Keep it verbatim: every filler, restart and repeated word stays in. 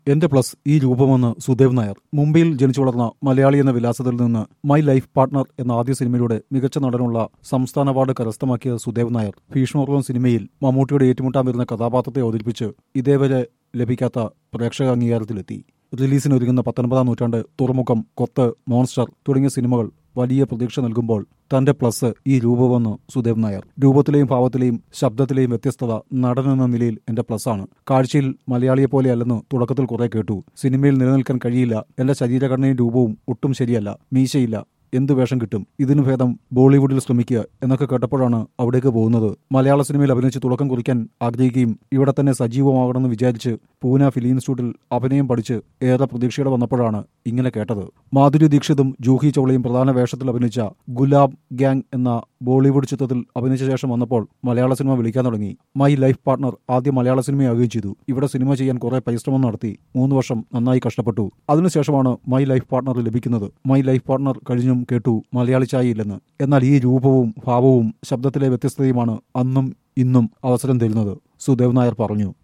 എന്റെ പ്ലസ് ഈ രൂപമെന്ന് സുദേവ് നായർ. മുംബൈയിൽ ജനിച്ചു വളർന്ന മലയാളി എന്ന വിലാസത്തിൽ നിന്ന് മൈ ലൈഫ് പാർട്ട്ണർ എന്ന ആദ്യ സിനിമയിലൂടെ മികച്ച നടനുള്ള സംസ്ഥാന അവാർഡ് കരസ്ഥമാക്കിയ സുദേവ് നായർ ഭീഷ്മപർവം സിനിമയിൽ മമ്മൂട്ടിയുടെ ഏറ്റുമുട്ടാൻ വരുന്ന കഥാപാത്രത്തെ അവതരിപ്പിച്ച് ഇതേവരെ ലഭിക്കാത്ത പ്രേക്ഷക അംഗീകാരത്തിലെത്തി. റിലീസിനൊരുങ്ങുന്ന പത്തൊൻപതാം നൂറ്റാണ്ട്, തുറമുഖം, കൊത്ത്, മോൺസ്റ്റർ തുടങ്ങിയ സിനിമകൾ വലിയ പ്രതീക്ഷ നൽകുമ്പോൾ തന്റെ പ്ലസ് ഈ രൂപമെന്ന് സുദേവ് നായർ. രൂപത്തിലെയും ഭാവത്തിലെയും ശബ്ദത്തിലെയും വ്യത്യസ്തത നടനെന്ന നിലയിൽ എന്റെ പ്ലസ് ആണ്. കാഴ്ചയിൽ മലയാളിയെപ്പോലെയല്ലെന്ന് തുടക്കത്തിൽ കുറെ കേട്ടു. സിനിമയിൽ നിലനിൽക്കാൻ കഴിയില്ല, എന്റെ ശരീരഘടനയും രൂപവും ഒട്ടും ശരിയല്ല, മീശയില്ല, എന്ത് വേഷം കിട്ടും, ഇതിനു ഭേദം ബോളിവുഡിൽ ശ്രമിക്കുക എന്നൊക്കെ കേട്ടപ്പോഴാണ് അവിടേക്ക് പോകുന്നത്. മലയാള സിനിമയിൽ അഭിനയിച്ച് തുടക്കം കുറിക്കാൻ ആഗ്രഹിക്കുകയും ഇവിടെ തന്നെ സജീവമാകണമെന്ന് വിചാരിച്ച് പൂന ഫിലിം ഇൻസ്റ്റിറ്റ്യൂട്ടിൽ അഭിനയം പഠിച്ച് ഏറെ പ്രതീക്ഷയോടെ വന്നപ്പോഴാണ് ഇങ്ങനെ കേട്ടത്. മാധുരി ദീക്ഷിതും ജൂഹി ചൗളയും പ്രധാന വേഷത്തിൽ അഭിനയിച്ച ഗുലാബ് ഗ്യാങ് എന്ന ബോളിവുഡ് ചിത്രത്തിൽ അഭിനയിച്ച ശേഷം വന്നപ്പോൾ മലയാള സിനിമ വിളിക്കാൻ തുടങ്ങി. മൈ ലൈഫ് പാർട്ട്ണർ ആദ്യം മലയാള സിനിമയാകുകയും ചെയ്തു. ഇവിടെ സിനിമ ചെയ്യാൻ കുറെ പരിശ്രമം നടത്തി മൂന്ന് വർഷം നന്നായി കഷ്ടപ്പെട്ടു. അതിനുശേഷമാണ് മൈ ലൈഫ് പാർട്ട്ണർ ലഭിക്കുന്നത്. മൈ ലൈഫ് പാർട്ട്ണർ കഴിഞ്ഞും കേട്ടു മലയാളി ചായയില്ലെന്ന്. എന്നാൽ ഈ രൂപവും ഭാവവും ശബ്ദത്തിലെ വ്യത്യസ്തതയുമാണ് അന്നും ഇന്നും അവസരം തരുന്നത്, സുദേവ് നായർ പറഞ്ഞു.